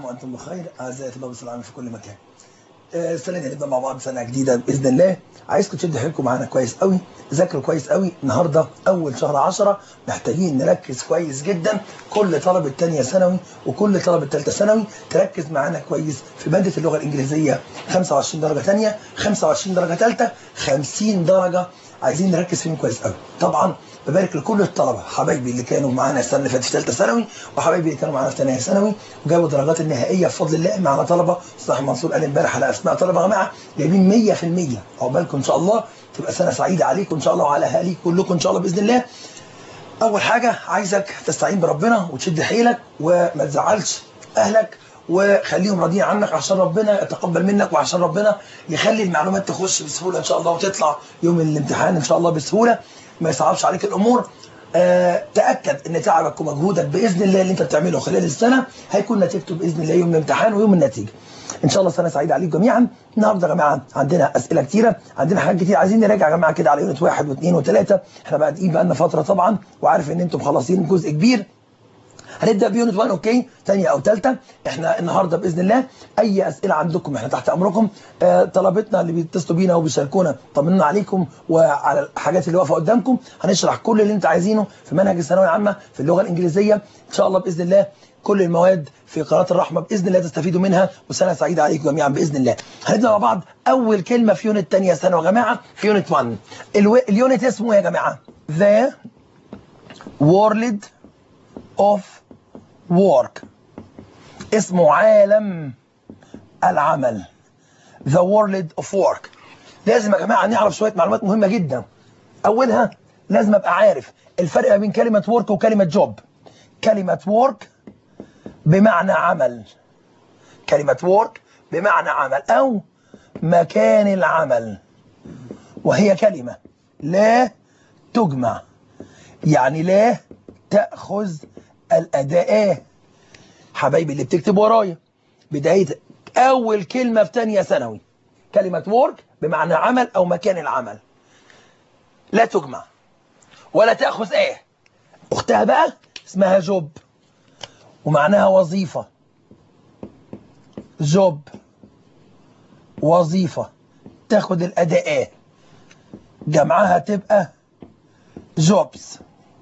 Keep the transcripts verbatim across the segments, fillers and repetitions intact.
وانتم بخير اعزائي طلاب العالم في كل مكان. السنه دي هنبدا مع بعض سنه جديده باذن الله. عايزكم تشدوا حيلكم معانا كويس قوي، ذاكروا كويس قوي. النهارده اول شهر عشرة، محتاجين نركز كويس جدا. كل طلبه ثانيه ثانوي وكل طلبه ثالثه ثانوي تركز معانا كويس في ماده اللغه الانجليزيه. خمسة وعشرين درجه ثانيه، خمسة وعشرين درجه ثالثه، خمسين درجه عايزين نركز فيهم كويس قوي. طبعا ببارك لكل الطلبه حبايبي اللي كانوا معانا السنه اللي فاتت في ثالثه ثانوي، وحبايبي اللي كانوا معانا في ثانيه ثانوي وجابوا الدرجات النهائيه بفضل الله. معانا طلبه صلاح منصور قال امبارح على اسماء طلبه يا جماعه جايبين مية في المية. عقبالكم ان شاء الله، تبقى سنه سعيده عليكم ان شاء الله وعلى اهاليكم كلكم ان شاء الله باذن الله. اول حاجه عايزك تستعين بربنا وتشد حيلك وما تزعلش اهلك وخليهم راضيين عنك عشان ربنا يتقبل منك وعشان ربنا يخلي المعلومات تخش بسهوله ان شاء الله وتطلع يوم الامتحان ان شاء الله بسهوله، ما يصعبش عليك الامور. آه تاكد ان تعبك ومجهودك باذن الله اللي انت بتعمله خلال السنه هيكون نتيجته باذن الله يوم الامتحان ويوم النتيجه. ان شاء الله سنه سعيده عليكم جميعا. النهارده يا جماعه عندنا اسئله كتيره، عندنا حاجات كتير عايزين نراجع يا جماعه كده على يونت واحد واثنين وثلاثه. احنا بادئين بقالنا فتره طبعا وعارف ان انتم مخلصين جزء كبير. هنبدا بيونت واحد اوكي، ثانيه او ثالثه. احنا النهارده باذن الله اي اسئله عندكم احنا تحت امركم. آه طلبتنا اللي بيتصلوا بينا وبيشاركونا طمنا عليكم وعلى الحاجات اللي واقفه قدامكم. هنشرح كل اللي انت عايزينه في منهج الثانويه العامه في اللغه الانجليزيه ان شاء الله باذن الله. كل المواد في قناه الرحمه باذن الله تستفيدوا منها، وسنه سعيده عليكم جميعا باذن الله. هنبدا مع بعض اول كلمه في يونت ثانيه ثانوي يا جماعه، في يونت واحد. الو... اليونت اسمه ايه يا جماعه؟ The World of work. اسمه عالم العمل. The world of work. لازم يا جماعه نعرف شويه معلومات مهمه جدا. اولها لازم ابقى عارف الفرق ما بين كلمه work وكلمه job. كلمه work بمعنى عمل، كلمه work بمعنى عمل او مكان العمل، وهي كلمه لا تجمع، يعني لا تاخذ الأداء. حبايبي اللي بتكتب ورايا، بداية أول كلمة في ثانية ثانوي كلمة work بمعنى عمل أو مكان العمل، لا تجمع ولا تأخذ إيه. أختها بقى اسمها جوب ومعناها وظيفة. جوب وظيفة تاخد الأداء، جمعها تبقى جوبز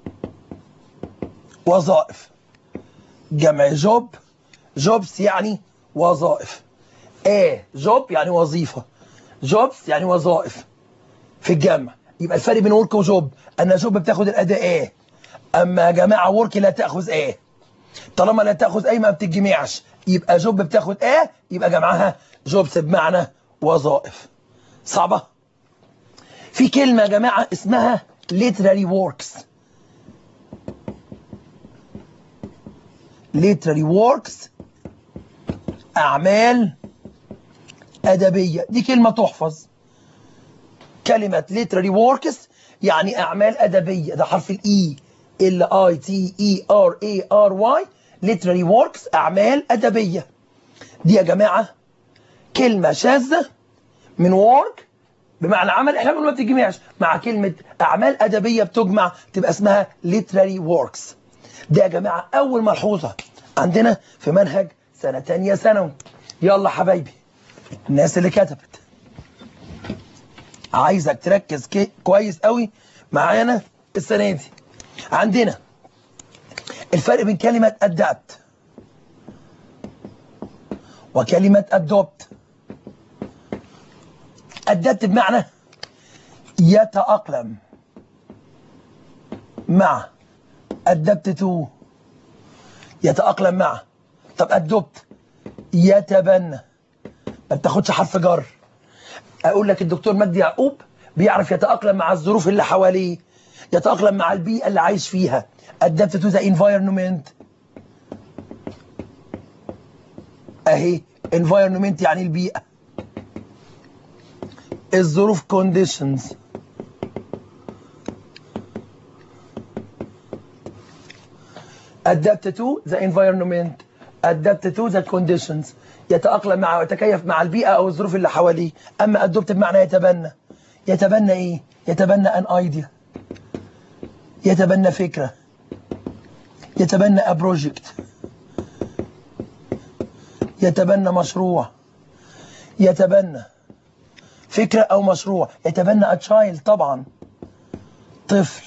وظائف. جمع جوب، جوبس يعني وظائف. ايه جوب يعني وظيفة، جوبس يعني وظائف في الجمع. يبقى الفرق بين ورك وجوب ان جوب بتاخد الاداء ايه، اما يا جماعه ورك لا تاخذ ايه. طالما لا تاخذ ايه ما بتتجمعش، يبقى جوب بتاخد ايه يبقى جمعها جوبس بمعنى وظائف. صعبه. في كلمه يا جماعه اسمها literary works. literary works أعمال أدبية. دي كلمة تحفظ. كلمة literary works يعني أعمال أدبية، ده حرف الإي L I T E R A R Y. literary works أعمال أدبية. دي يا جماعة كلمة شاذة من work بمعنى عمل، احنا ما بتجمعش مع كلمة أعمال أدبية بتجمع تبقى اسمها literary works. ده يا جماعة أول ملحوظة عندنا في منهج سنة تانية ثانوي. يلا حبايبي الناس اللي كتبت، عايزك تركز كويس قوي معانا السنة دي. عندنا الفرق بين كلمة adapt وكلمة adopt. adapt بمعنى يتأقلم مع، adapt to يتأقلم مع. طب ادوبت يتبنى، ما بتاخدش حرف جر. اقول لك الدكتور مجدي يعقوب بيعرف يتأقلم مع الظروف اللي حواليه، يتأقلم مع البيئة اللي عايش فيها. adapt to the environment. اهي environment يعني البيئة، الظروف conditions. adapt to the environment. adapt to the conditions يتأقلم مع ويتكيف مع البيئة أو الظروف اللي حواليه. أما adopt بمعنى يتبنى. يتبنى إيه؟ يتبنى an idea، يتبنى فكرة، يتبنى a project، يتبنى مشروع، يتبنى فكرة أو مشروع. يتبنى a child طبعا، طفل.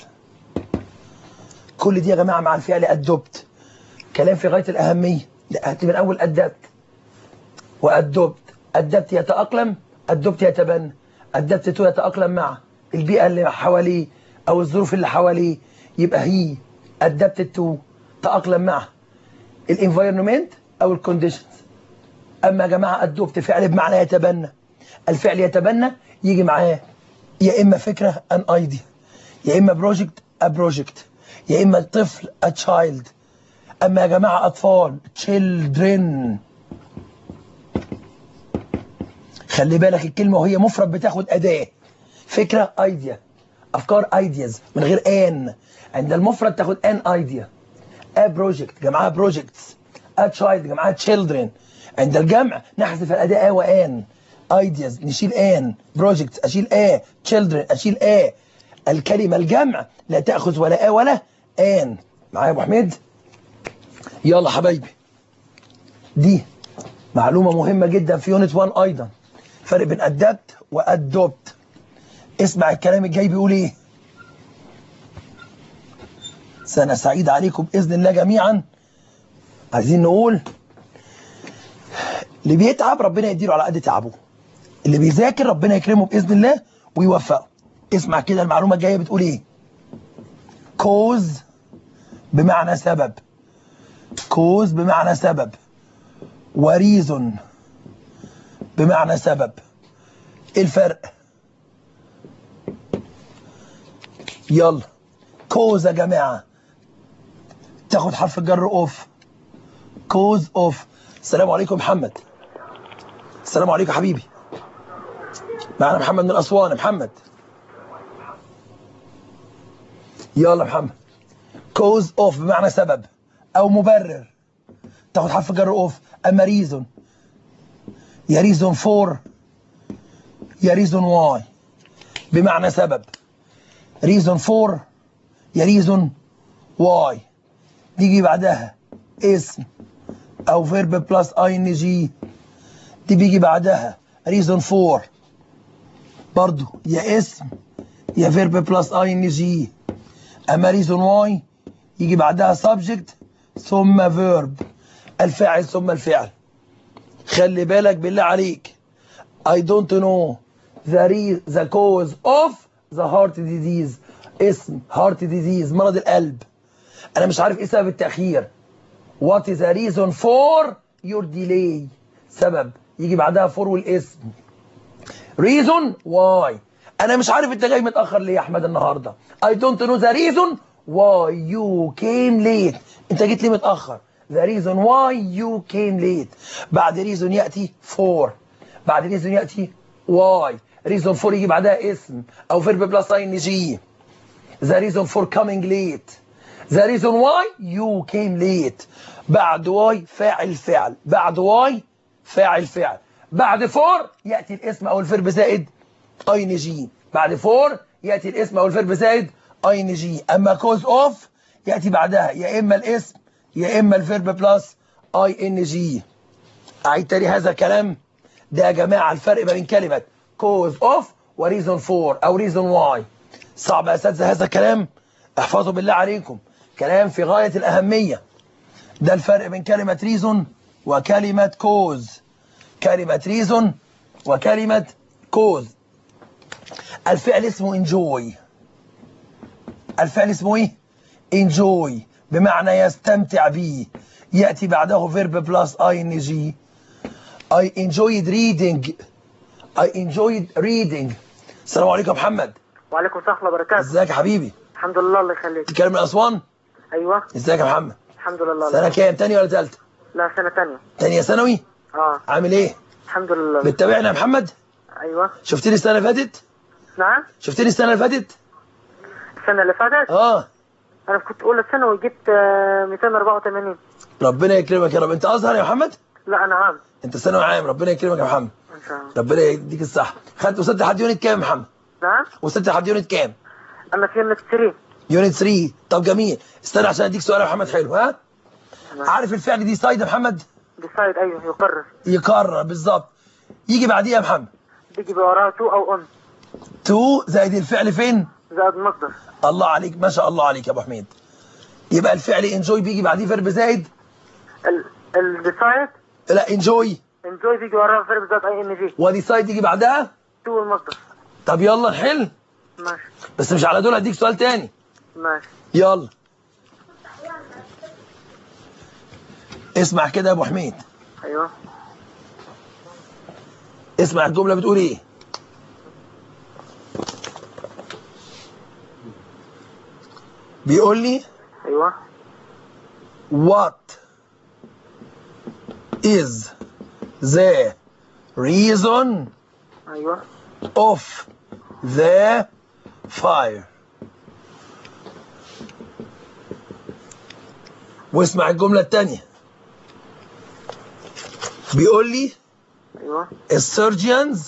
كل دي يا جماعة مع الفعل adopt. كلام في غاية الأهمية. هات من أول adapt وأدوبت. adapt يتأقلم، adopt يتبنى. adapt to يتأقلم مع البيئة اللي حواليه أو الظروف اللي حواليه، يبقى هي adapted to تأقلم مع الانفايرمنت أو الكونديشنز. أما يا جماعة adopt فعل بمعنى يتبنى. الفعل يتبنى يجي معاه يا إما فكرة an idea، يا إما project a project، يا إما طفل a child. أما يا جماعة أطفال children. خلي بالك الكلمة وهي مفرد بتاخد أداة. فكرة idea، أفكار ideas من غير an. عند المفرد تاخد an idea. a project جمعها projects، a child جمعها children. عند الجمع نحذف الأداة a وان. ideas نشيل an، projects أشيل a، children أشيل a. الكلمة الجمع لا تأخذ ولا a ولا an. معايا يا أبو حميد؟ يلا حبايبي، دي معلومة مهمة جدا في يونت واحد أيضا. فرق بين adapt وadopt. اسمع الكلام الجاي بيقول ايه. سنة سعيدة عليكم بإذن الله جميعا. عايزين نقول اللي بيتعب ربنا يديله على قد تعبه، اللي بيذاكر ربنا يكرمه بإذن الله ويوفقه. اسمع كده المعلومة الجاية بتقول ايه. cause بمعنى سبب، cause بمعنى سبب، وريزون بمعنى سبب. ايه الفرق؟ يلا كوز يا جماعه تاخد حرف الجر اوف. كوز اوف. السلام عليكم محمد. السلام عليكم حبيبي. معنا محمد من اسوان. محمد يلا محمد. كوز اوف بمعنى سبب او مبرر، تاخد حرف الجر اوف. اما ريزون يا ريزون فور يا ريزون واي بمعنى سبب. ريزون فور يا ريزون واي تيجي بعدها اسم او فيرب بلس اي ان جي. دي بيجي بعدها ريزون فور برضو يا اسم يا فيرب بلس اي ان جي. اما ريزون واي يجي بعدها سبجكت ثم فيرب، الفاعل ثم الفعل. خلي بالك بالله عليك. I don't know the, the cause of the heart disease. اسم heart disease مرض القلب. أنا مش عارف إيه سبب التأخير. What is the reason for your delay. سبب يجي بعدها for والاسم. reason why. أنا مش عارف أنت جاي متأخر ليه يا أحمد النهاردة. I don't know the reason why you came late. أنت جيت ليه متأخر. The reason why you came late. بعد reason يأتي for. بعد reason يأتي why. reason for يجي بعدها اسم أو verb plus ing. The reason for coming late. The reason why you came late. بعد why فاعل فعل. بعد why فاعل فعل. بعد for يأتي الاسم أو الفيرب زائد ing. بعد for يأتي الاسم أو الفيرب زائد ing. أما cause of يأتي بعدها يا إما الاسم يا إما الفيرب بلس اي ان جي. أعيد تاني هذا الكلام. ده يا جماعة الفرق بين كلمة cause of و reason for أو reason why. صعب يا أساتذة هذا الكلام؟ احفظوا بالله عليكم، كلام في غاية الأهمية. ده الفرق بين كلمة reason وكلمة cause. كلمة reason وكلمة cause. الفعل اسمه enjoy. الفعل اسمه ايه؟ enjoy بمعنى يستمتع به. يأتي بعده verb plus ing. I enjoyed reading. I enjoyed reading. السلام عليكم محمد. وعليكم السلام ورحمة الله وبركاته. ازيك يا حبيبي؟ الحمد لله الله يخليك. تتكلم من أسوان؟ أيوه. ازيك يا محمد؟ الحمد لله. سنة كام؟ تانية ولا تالتة؟ لا سنة تانية. تانية ثانوي؟ اه. عامل ايه؟ الحمد لله. بتتابعني يا محمد؟ أيوه. شفتني السنة اللي فاتت؟ نعم؟ شفتني السنة اللي فاتت؟ السنة اللي فاتت؟ اه. أنا كنت أولى ثانوي وجبت مئتين وأربعة وثمانين. ربنا يكرمك يا رب. أنت أزهر يا محمد؟ لا أنا عام. أنت ثانوي عام. ربنا يكرمك يا محمد. إن شاء الله. ربنا يديك الصحة. خدت وصلت لحد يونت كام يا محمد؟ نعم؟ وصلت لحد يونت كام؟ أنا في يونت ثلاثة. يونت ثلاثة. طب جميل. استنى عشان أديك سؤال يا محمد حلو. ها؟ نعم. عارف الفعل ديسايد يا محمد؟ ديسايد ايوه يقرر. يقرر بالظبط. يجي بعديها يا محمد بيجي وراها تو او اون. تو زائد الفعل فين؟ زائد مصدر. الله عليك، ما شاء الله عليك يا ابو حميد. يبقى الفعل انجوي بيجي بعديه فيرب زائد الديسايد. لا انجوي انجوي بيجي وراها فيرب زائد اي ان جي. وديسايد يجي بعدها تو المصدر. طب يلا نحل. ماشي. بس مش على دول، هديك سؤال تاني. ماشي. يلا اسمع كده يا ابو حميد. ايوه. اسمع الجمله بتقول ايه. بيقول لي ايوه. what is the reason ايوه. of the fire. واسمع الجملة التانية. بيقول لي ايوه. surgeons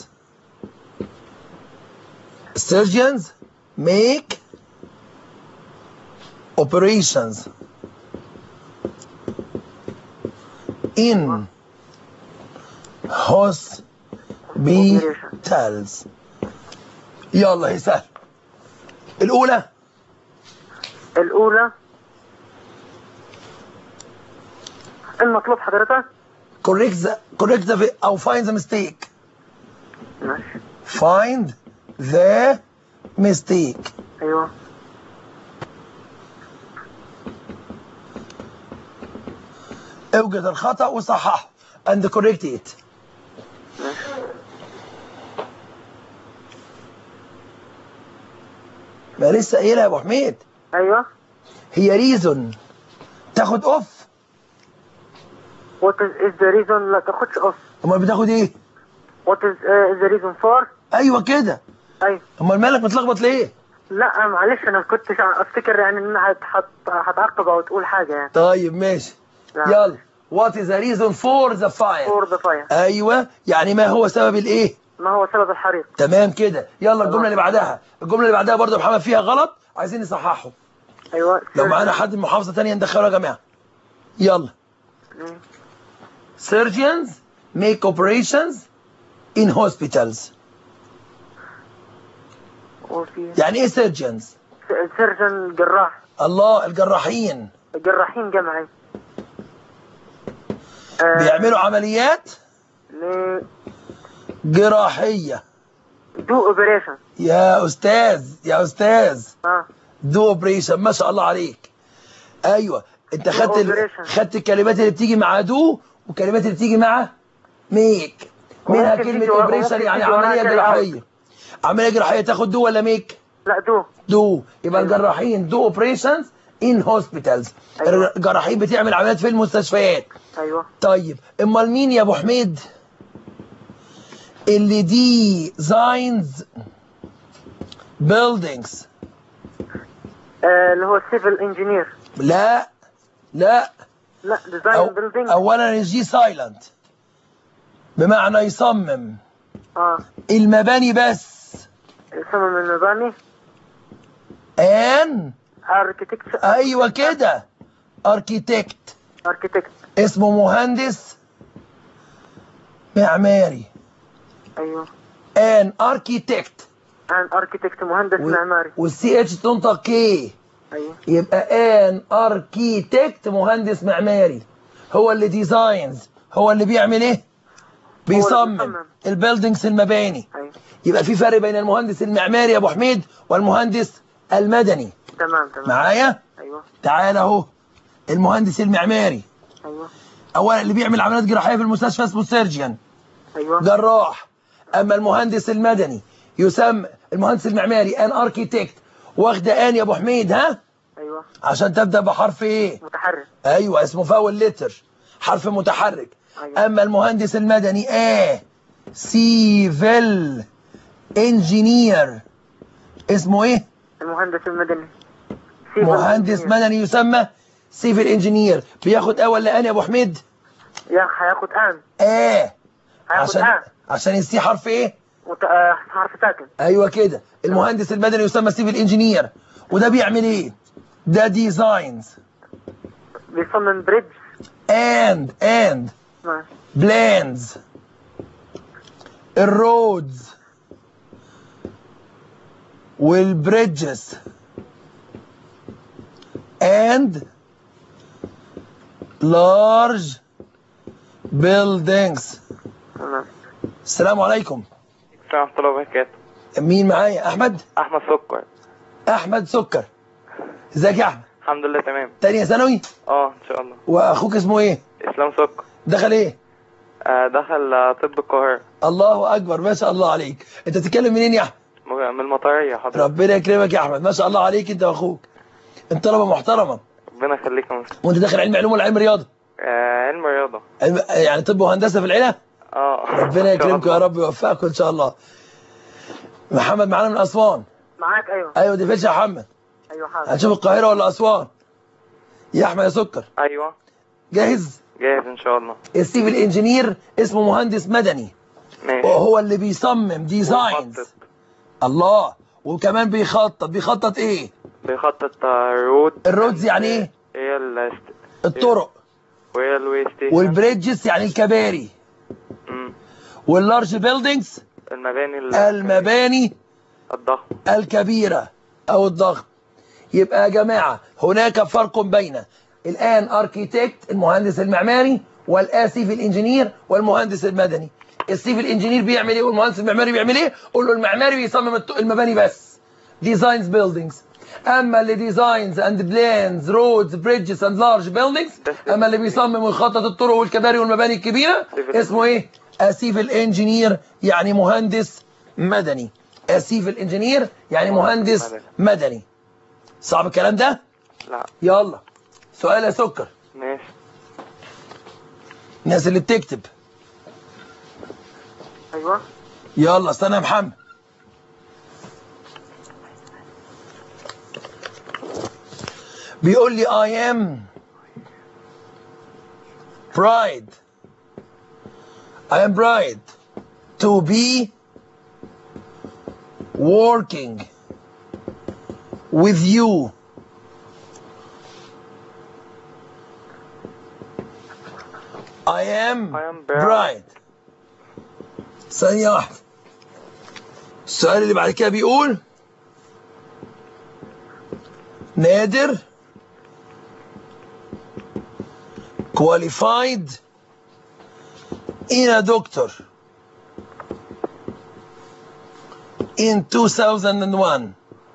surgeons make operations in hospitals. يلا هي سهل. الأولى الأولى المطلوب حضرتك correct the correct the أو find the mistake. ماشي. find the mistake. ايوه. اوجد الخطأ وصححه and correct it. ماشي. ما لسه قايلها يا ابو حميد. ايوه. هي ريزون تاخد اوف. What is, is the reason لا تاخدش اوف. امال بتاخد ايه؟ What is uh, the reason for. ايوه كده. ايوه. امال مالك متلخبط ليه؟ لا معلش انا كنت افتكر يعني ان هت- هت- هتعقب او تقول حاجه يعني. طيب ماشي. لا. يلا what is the reason for the fire. For the fire. ايوه يعني ما هو سبب الايه؟ ما هو سبب الحريق. تمام كده. يلا الجمله تمام. اللي بعدها. الجمله اللي بعدها برضه يا محمد فيها غلط، عايزين نصححه. ايوه. لو معانا حد من محافظه ثانيه ندخله يا جماعه. يلا. مم. surgeons make operations in hospitals. وفي يعني ايه surgeons؟ سيرجن جراح. الله، الجراحين جراحين جمعي. آه، بيعملوا عمليات ل جراحيه. دو اوبريشن. يا استاذ يا استاذ اه. دو اوبريشن، ما شاء الله عليك. ايوه انت خدت ال... operation. خدت الكلمات اللي بتيجي مع دو والكلمات اللي بتيجي مع ميك. منها وممكن كلمه تيجي ورا- اوبريشن وممكن يعني تيجي وراها عمليه كلمة جراحيه. عمليه جراحيه تاخد دو ولا ميك؟ لا دو. دو. يبقى الجراحين دو اوبريشنز ان هوسبيتالز. أيوة. الجراحين بتعمل عمليات في المستشفيات. ايوه. طيب امال مين يا ابو حميد اللي ديزاينز بيلدينجز؟ آه، اللي هو السيفل انجينير. لا لا لا ديزاين أو بيلدينج. اولا الجي سايلنت بمعنى يصمم اه. المباني بس. يصمم المباني. ان اركيتكتشر. ايوه كده اركيتكت. اركيتكت. اسمه مهندس معماري. ايوه. ان اركيتكت. ان اركيتكت مهندس معماري. والسي اتش تنطق كي. ايوه. يبقى ان اركيتكت مهندس معماري. هو اللي ديزاينز، هو اللي بيعمل ايه؟ بيصمم بيصمم. البيلدينجز المباني. ايوه. يبقى في فرق بين المهندس المعماري يا ابو حميد والمهندس المدني. تمام تمام. معايا؟ ايوه. تعال اهو. المهندس المعماري ايوه. اولا اللي بيعمل عمليات جراحيه في المستشفى اسمه سيرجن، ايوه. جراح. اما المهندس المدني يسمى المهندس المعماري ان اركيتكت. واخده ان يا ابو حميد ها؟ ايوه. عشان تبدا بحرف ايه؟ متحرك. ايوه اسمه فاول لتر، حرف متحرك. أيوة. اما المهندس المدني ا سيفل انجينير. اسمه ايه؟ المهندس المدني. مهندس مدني يسمى سيفل انجينير. بياخد اول لان يا ابو حميد؟ يا هياخد ان. اه هياخد عشان ان. عشان يسي حرف ايه؟ وت... آه، حرف ساكن. ايوه كده. المهندس المدني يسمى سيفل انجينير. وده بيعمل ايه؟ ده ديزاينز بيصمم بريدج. اند اند ماشي. بلانز، الرودز والبريدجز and large buildings. تمام. السلام عليكم. السلام ورحمة الله وبركاته. مين معايا؟ احمد. احمد سكر. احمد سكر. ازيك يا احمد؟ الحمد لله تمام. تانية ثانوي؟ اه ان شاء الله. واخوك اسمه ايه؟ اسلام سكر. دخل ايه؟ آه دخل آه، طب القاهرة. الله اكبر، ما شاء الله عليك. انت بتتكلم منين يا احمد؟ من المطرية حضرتك. ربنا يكرمك يا احمد، ما شاء الله عليك انت واخوك. انت طلبه محترمه. ربنا يخليك يا مستر. وانت داخل علم علوم ولا علم رياضه؟ آه علم رياضة. علم... يعني طب وهندسه في العيله؟ اه ربنا يكرمكم يا رب ويوفقكم ان شاء الله. محمد معانا من اسوان. معاك. ايوه ايوه دي فيش يا محمد. ايوه حاضر. هنشوف القاهره ولا اسوان؟ يا احمد يا سكر. ايوه جاهز؟ جاهز ان شاء الله. السيفل انجينير اسمه مهندس مدني، ماشي. وهو اللي بيصمم ديزاينز. ويخطط. الله. وكمان بيخطط. بيخطط ايه؟ بيخطط آه، رود. الرودز يعني ايه؟ هي ال الطرق. وهي الوي ستيشن. والبريدجز يعني الكباري. مم. واللارج بيلدينجز المباني ال- المباني الضخمة. الكبيرة أو الضخم. يبقى يا جماعة هناك فرق بين الآن أركيتكت المهندس المعماري والآن سيفل انجينير والمهندس المدني. السيفل انجينير بيعمل ايه والمهندس المعماري بيعمل ايه؟ قول له المعماري بيصمم الت- المباني بس، ديزاينز بيلدينجز. اما اللي ديزاينز اند بلانز رودز بريدجز اند لارج بيلدينجز، اما اللي بيصمم ويخطط الطرق والكباري والمباني الكبيره اسمه ايه؟ اسيفل انجينير، يعني مهندس مدني. اسيفل انجينير يعني مهندس مدني. صعب الكلام ده؟ لا. يلا سؤال يا سكر. ماشي. الناس اللي بتكتب ايوه يلا استنى يا محمد. بيقول لي I am pride I am pride to be working with you I am I am pride. ثانية واحدة. السؤال اللي بعد كده بيقول نادر qualified in a doctor in two thousand one.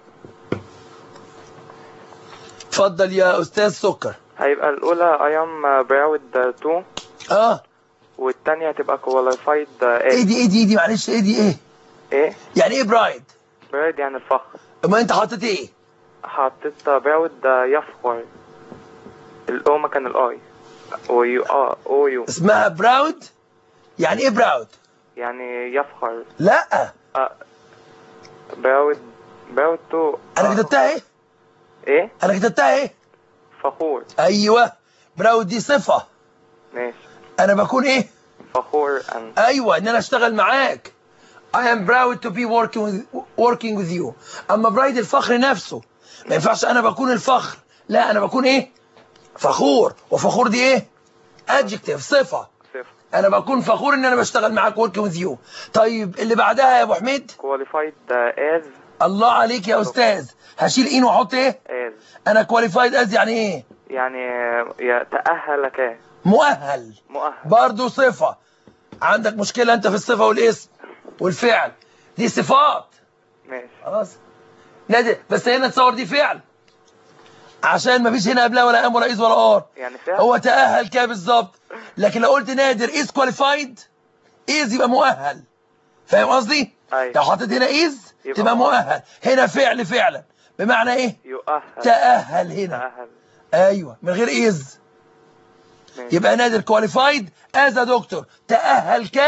اتفضل يا استاذ سكر. هيبقى الأولى I am proud to. اه والتانية هتبقى qualified A. ايه دي ايه دي ايه دي معلش ايه دي ايه؟ ايه؟ يعني ايه برايد؟ براود يعني الفخر. اما انت حاطط ايه؟ حطيت براود يفخر. الأو مكان الآي. ويو اه او يو. اسمها براود؟ يعني ايه براود؟ يعني يفخر. لا آه. براود براود تو. انا كتبتها ايه؟ ايه؟ انا كتبتها ايه؟ فخور. ايوه براود دي صفة. ماشي. انا بكون ايه؟ فخور ان. ايوه ان انا اشتغل معاك. I am proud to be working with working with you. اما برايد الفخر نفسه. ما ينفعش انا بكون الفخر، لا انا بكون ايه؟ فخور. وفخور دي ايه؟ adjective صفة. صفر. انا بكون فخور ان انا بشتغل معاك working with you. طيب اللي بعدها يا ابو حميد؟ qualified as. الله عليك يا استاذ. هشيل ان واحط ايه؟ as. انا qualified as يعني ايه؟ يعني يتأهل ك. مؤهل. مؤهل. برضه صفة. عندك مشكلة انت في الصفة والاسم والفعل، دي صفات. ماشي. خلاص نادر. بس هنا تصور دي فعل عشان ما فيش هنا قبلها ولا ام ولا از ولا ار. يعني فعل. هو تأهل كده بالظبط. لكن لو قلت نادر از كواليفايد، از يبقى مؤهل. فاهم قصدي؟ أيوة. لو حطيت هنا از تبقى مؤهل. هنا فعل فعلا بمعنى ايه؟ يؤهل. تأهل هنا. تأهل. ايوه من غير از. يبقى نادر كواليفايد از دكتور، تأهل ك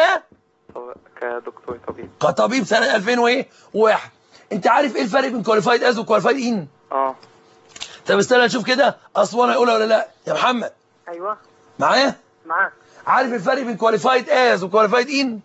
كدكتور طبيب. كطبيب سنة ألفين وواحد. انت عارف ايه الفرق بين كواليفايد از وكواليفايد ان؟ اه. طب استنى نشوف كده اسوان هيقولها ولا لا. يا محمد ايوه معايا؟ معاك. عارف الفرق بين كواليفايد از وكواليفايد ان؟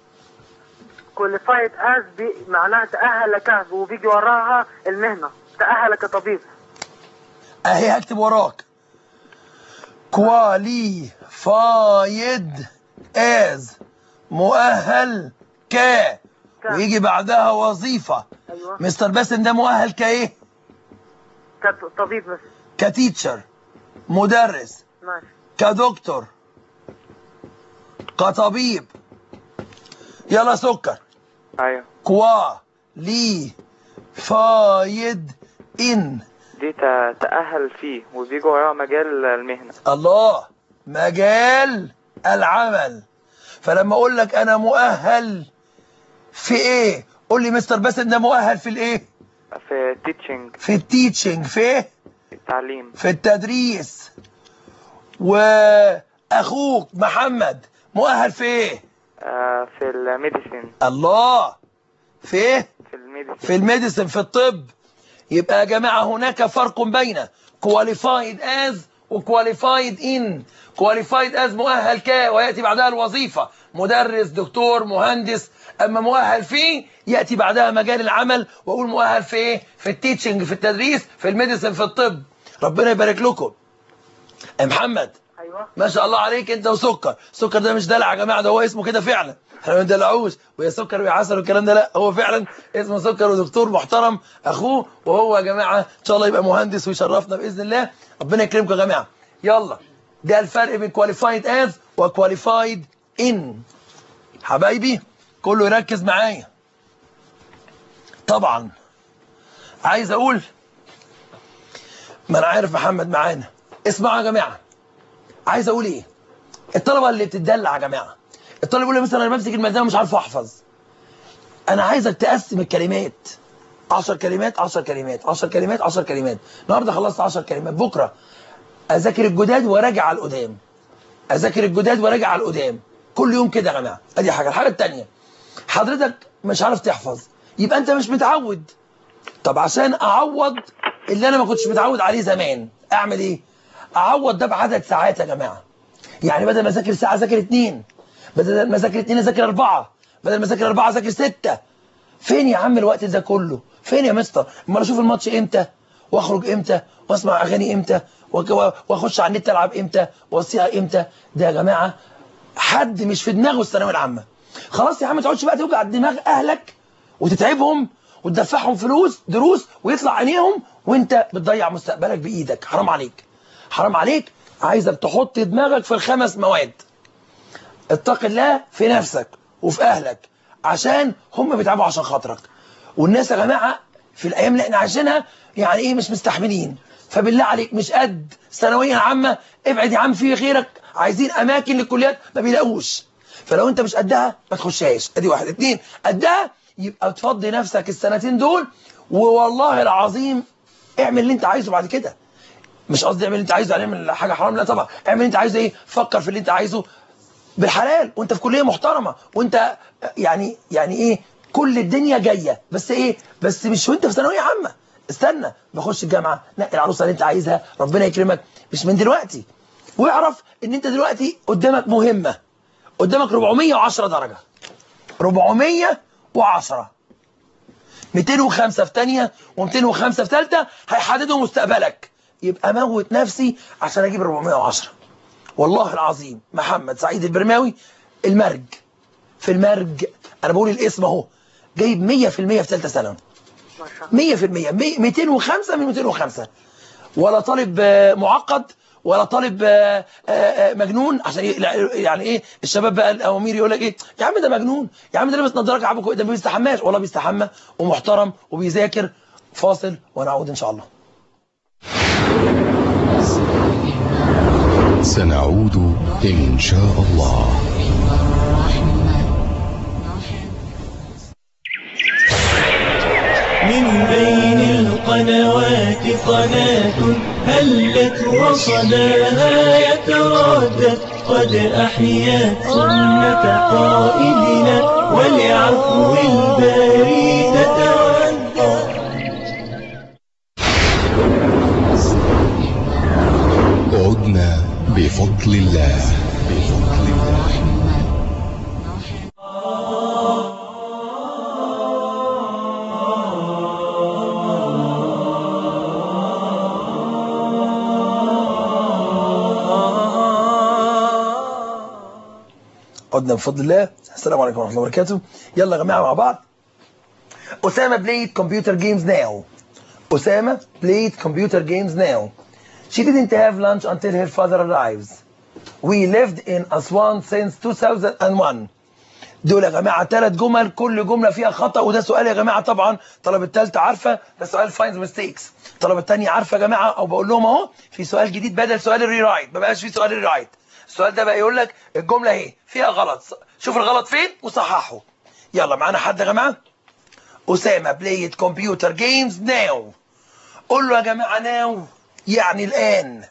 كواليفايد از بي معناها تأهل ك، وبيجي وراها المهنة تأهل كطبيب. اهي هكتب وراك qualified as مؤهل ك ويجي بعدها وظيفة. ايوه مستر باسم ده مؤهل كايه؟ كطبيب بس. كتيتشر مدرس، ماشي. كدكتور، كطبيب. يلا سكر. ايوه qualified in دي ت- تأهل فيه وبيجي وراها مجال المهنة. الله مجال العمل. فلما اقول لك انا مؤهل في ايه قول لي مستر باسم ده مؤهل في الايه؟ في تيتشنج، في التيتشنج. في ايه؟ التعليم. في التدريس. واخوك محمد مؤهل في ايه؟ آه في الميديسين. الله في ايه؟ في الميديسين. في الميديسن، في الطب. يبقى يا جماعه هناك فرق بين qualified as و qualified in. qualified as مؤهل ك وياتي بعدها الوظيفه، مدرس، دكتور، مهندس. اما مؤهل فيه ياتي بعدها مجال العمل، واقول مؤهل في ايه؟ في التيتشنج، في التدريس، في الميديسن، في الطب. ربنا يبارك لكم. يا محمد ايوه ما شاء الله عليك انت وسكر. سكر ده مش دلع يا جماعه، ده هو اسمه كده فعلا. احنا ما بندلعوش ويا سكر ويا عسل والكلام ده، لا هو فعلا اسمه سكر ودكتور محترم اخوه. وهو يا جماعه ان شاء الله يبقى مهندس ويشرفنا باذن الله. ربنا يكرمكم يا جماعه. يلا ده الفرق بين كواليفايد از وكواليفايد ان. حبايبي كله يركز معايا. طبعا عايز اقول، ما انا عارف محمد معانا. اسمعوا يا جماعه، عايز اقول ايه؟ الطلبه اللي بتدلع يا جماعه، الطالب يقول لي مثلا انا بمسك الملزمه مش عارف احفظ. انا عايزك تقسم الكلمات عشر كلمات عشر كلمات عشر كلمات عشر كلمات. النهارده خلصت عشر كلمات، بكره اذاكر الجداد وراجع على القدام، اذاكر الجداد وراجع على القدام. كل يوم كده يا جماعه. ادي حاجه. الحاجه الثانيه، حضرتك مش عارف تحفظ يبقى انت مش متعود. طب عشان اعوض اللي انا ما كنتش متعود عليه زمان اعمل ايه؟ اعوض ده بعدد ساعات يا جماعه. يعني بدل ما اذاكر ساعه اذاكر اتنين، بدل ما اذاكر اتنين اذاكر اربعه، بدل ما اذاكر اربعه اذاكر سته. فين يا عم الوقت ده كله؟ فين يا مستر؟ امال اشوف الماتش امتى؟ واخرج امتى؟ واسمع اغاني امتى؟ واخش على النت العب امتى؟ واصيع امتى؟ ده يا جماعه حد مش في دماغه الثانويه العامه. خلاص يا عم ما تقعدش بقى توجع دماغ اهلك وتتعبهم وتدفعهم فلوس دروس ويطلع عينيهم وانت بتضيع مستقبلك بايدك. حرام عليك، حرام عليك. عايزك تحط دماغك في الخمس مواد. اتق الله في نفسك وفي اهلك عشان هم بيتعبوا عشان خاطرك. والناس يا جماعه في الايام اللي احنا عايشينها يعني ايه مش مستحملين. فبالله عليك مش قد ثانويه عامه ابعد يا عم، في غيرك عايزين اماكن للكليات ما بيلاقوش. فلو انت مش قدها ما تخشهاش. ادي واحد. اتنين قدها يبقى تفضي نفسك السنتين دول، ووالله العظيم اعمل اللي انت عايزه بعد كده. مش قصدي اعمل اللي انت عايزه يعني اعمل حاجه حرام، لا طبعا. اعمل اللي انت عايزه ايه؟ فكر في اللي انت عايزه بالحلال وانت في كليه محترمه وانت يعني يعني ايه كل الدنيا جايه. بس ايه؟ بس مش وانت في ثانويه عامه. استنى بخش الجامعه، نقي العروسه اللي انت عايزها، ربنا يكرمك. مش من دلوقتي. واعرف ان انت دلوقتي قدامك مهمه، قدامك اربعمية وعشرة درجه، اربعمية وعشرة، ميتين وخمسة في ثانيه وميتين وخمسة في ثالثه هيحددوا مستقبلك. يبقى موت نفسي عشان اجيب اربعمية وعشرة. والله العظيم محمد سعيد البرماوي المرج في المرج، انا بقول الاسم اهو، جايب مية في المية في ثالثه ثانوي. ما شاء الله. مية في المية، ميتين وخمسة من ميتين وخمسة. ولا طالب معقد ولا طالب مجنون. عشان يعني ايه الشباب بقى الاوامير يقول لك ايه يا عم ده مجنون، يا عم ده لابس نظارات عبكو، ده ما بيستحماش. والله بيستحمى ومحترم وبيذاكر. فاصل ونعود ان شاء الله. سنعود إن شاء الله. من بين القنوات قناة هلت وصداها يتردد قد أحيت سنة قائدنا ولعفو الباري تتودد. عدنا بفضل الله. بفضل الله. عدنا بفضل الله. السلام عليكم ورحمة الله وبركاته. يلا يا جماعة مع بعض. أسامة played computer games now. أسامة played computer games now. She didn't have lunch until her father arrives. We lived in Aswan since two thousand one. دول يا جماعة ثلاث جمل، كل جملة فيها خطأ، وده سؤال يا جماعة. طبعا طلبة الثالثة عارفة ده سؤال find mistakes. طلبة الثانية عارفة يا جماعة، أو بقول لهم أهو في سؤال جديد بدل سؤال الريرايت، ما بقاش في سؤال الريرايت. السؤال ده بقى يقول لك الجملة اهي فيها غلط، شوف الغلط فين وصححه. يلا معانا حد يا جماعة؟ أسامة played computer games now. قول له يا جماعة now يعني الآن.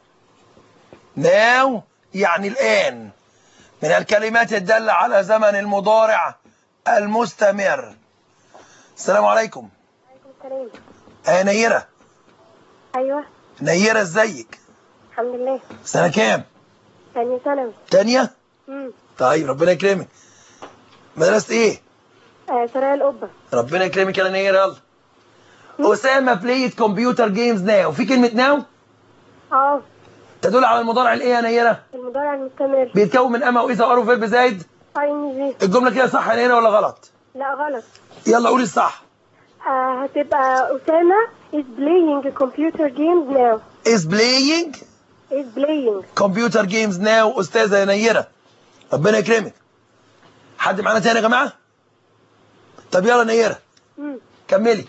now يعني الآن من الكلمات الدالة على زمن المضارع المستمر. السلام عليكم. وعليكم السلام. آه نيرة. ايوه. نيرة ازيك؟ الحمد لله. سنة كام؟ ثانية ثانوي. تانية؟ امم طيب ربنا يكرمك. مدرسة ايه؟ آه سرايا القبة. ربنا يكرمك يا نيرة. يلا. أسامة played computer games now. في كلمة now؟ اه. تدل على المضارع الايه يا نيرة؟ المضارع المستمر. بيتكون من اما واذا وار وفيرب زايد. اي ان جي. الجملة كده صح يا نيرة ولا غلط؟ لا غلط. يلا قولي الصح. آه هتبقى أسامة is playing computer games now. is playing is playing computer games now. أستاذة يا نيرة ربنا يكرمك. حد معانا تاني يا جماعة؟ طب يلا نيرة امم كملي.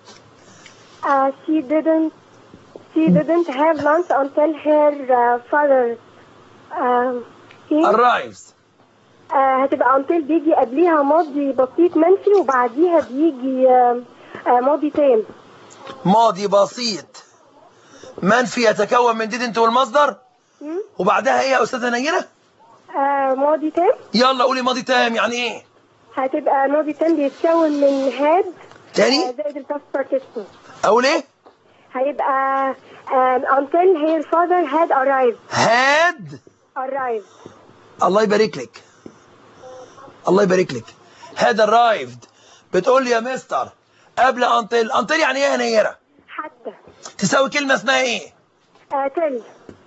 uh, she didn't she didn't have lunch until her uh, father uh, he arrives. uh, هتبقى until بيجي قبليها ماضي بسيط منفي، وبعديها بيجي uh, uh, ماضي تام. ماضي بسيط منفي يتكون من didn't والمصدر، مم. وبعدها ايه يا أستاذة نيرة؟ آه ماضي تام. يلا قولي ماضي تام يعني ايه؟ هتبقى ماضي تام بيتكون من had تاني؟ آه زائد الباست بارتيسيبل. أقول ايه؟ هيبقى um, until her father had arrived. had arrived. الله يبارك لك. الله يبارك لك. had arrived. بتقول لي يا مستر قبل until. until يعني ايه يا نيرة؟ حتى. تساوي كلمة اسمها ايه؟ آه till.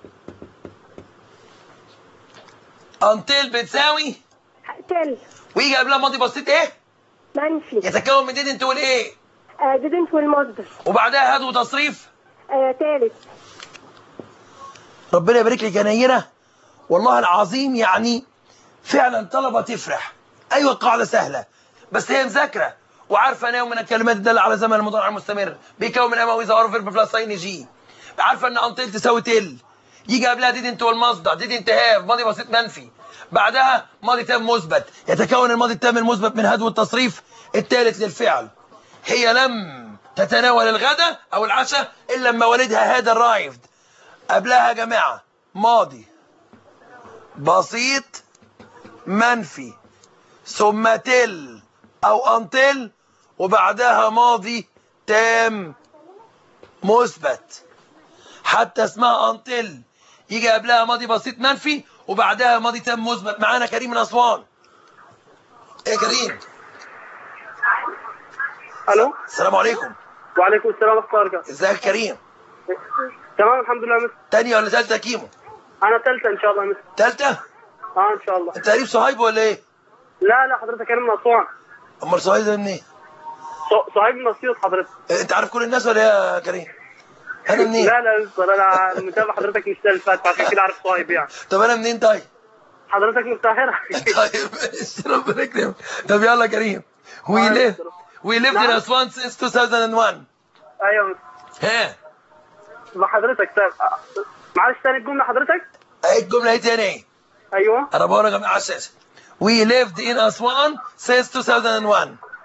until بتساوي till. ويجي قبلها ماضي بسيط ايه؟ منفي. يتكون من didn't والايه؟ آه didn't والمصدر. وبعدها had وتصريف آه تالت. ربنا يبارك لك يا نيرة. والله العظيم يعني فعلا طلبة تفرح. ايوه القاعدة سهلة بس هي مذاكرة وعارفة ان من الكلمات الدالة على زمن المضارع المستمر بيكون من اما واذا وار فيرب بلس اي ان جي. عارفة ان until تساوي تل، يجي قبلها didn't والمصدر didn't have ماضي بسيط منفي، بعدها ماضي تام مثبت يتكون الماضي التام المثبت من had والتصريف الثالث للفعل. هي لم تتناول الغداء او العشاء الا لما والدها had arrived. قبلها يا جماعة ماضي بسيط منفي ثم تل او until وبعدها ماضي تام مثبت. حتى اسمها until يجي قبلها ماضي بسيط منفي وبعدها ماضي تام مثبت. معانا كريم من اسوان. ايه يا كريم؟ الو السلام عليكم. وعليكم السلام ورحمه الله وبركاته. ازيك يا كريم؟ تمام الحمد لله يا مستر. تانية ولا تالتة كيمو؟ انا ثالثه ان شاء الله يا مستر. تالتة؟ اه ان شاء الله. انت قريب صهيب ولا ايه؟ لا لا حضرتك كريم من اسوان. امال صهيب ده منين؟ ص- صهيب من اسيوط حضرتك. إيه، انت عارف كل الناس ولا ايه يا كريم؟ انا منين؟ لا لا يا مستر انا متابع حضرتك من السنه اللي فاتت عشان كده عارف صهيب يعني. طب انا منين طيب؟ حضرتك من القاهره. طيب ماشي ربنا يكرمك. طب يلا يا كريم. We آه، live مستر. we lived in نعم. Aswan since two thousand one. ايوه يا مستر. ها مع حضرتك طيب معلش تاني الجمله حضرتك. ايه الجملة ايه تاني؟ ايوه. انا بقول يا جماعة على الشاشة. We lived in Aswan since two thousand one.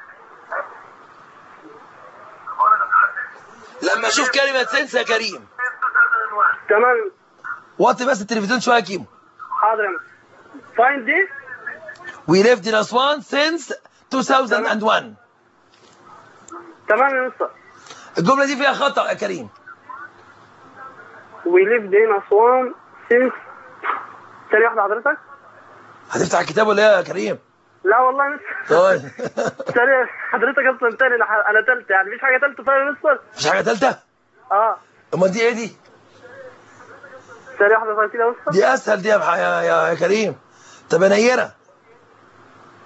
لما اشوف كلمة سنس يا كريم تمام. وطي بس التلفزيون شوية يا كيمو. حاضر يا مستر. فاين دي. We lived in Aswan since two thousand one. تمام يا مستر. الجملة دي فيها خطأ يا كريم. We lived in Aswan since. ثانية واحدة حضرتك. هتفتح الكتاب ولا ايه يا كريم؟ لا والله يا مستر. طيب ثانية حضرتك اصلا تاني انا انا ثالثة يعني مفيش حاجة ثالثة طيب يا مستر؟ مفيش حاجة تالتة؟ اه. امال دي ايه دي؟ ثانية واحدة طيب كده يا مستر. دي اسهل دي يا مح- يا, يا, يا كريم. طب يا نيرة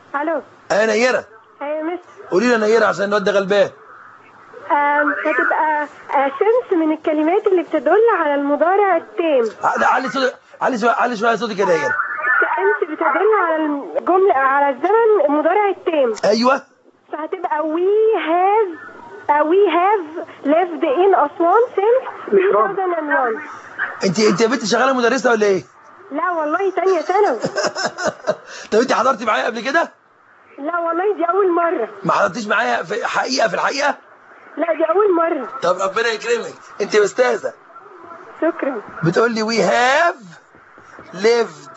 الو. ايه نيره؟ ايوه يا مستر. قولي لي يا نيره عشان الواد ده غلبان. آم، هتبقى سنس من الكلمات اللي بتدل على المضارع التام. علي صوتك، علي شويه، علي شويه صوتك يا نيره. سنس بتدل على الجمله على الزمن المضارع التام. ايوه. فهتبقى we have uh, we have lived in أسوان since two thousand one. انت انت يا بنتي شغاله مدرسه ولا ايه؟ لا والله تانية ثانوي. طب انت حضرتي معايا قبل كده؟ لا والله دي أول مرة. ما حضرتيش معايا في حقيقه في الحقيقه؟ لا دي أول مرة. طب ربنا يكرمك، انت استاذه. شكرا. بتقول لي we have lived.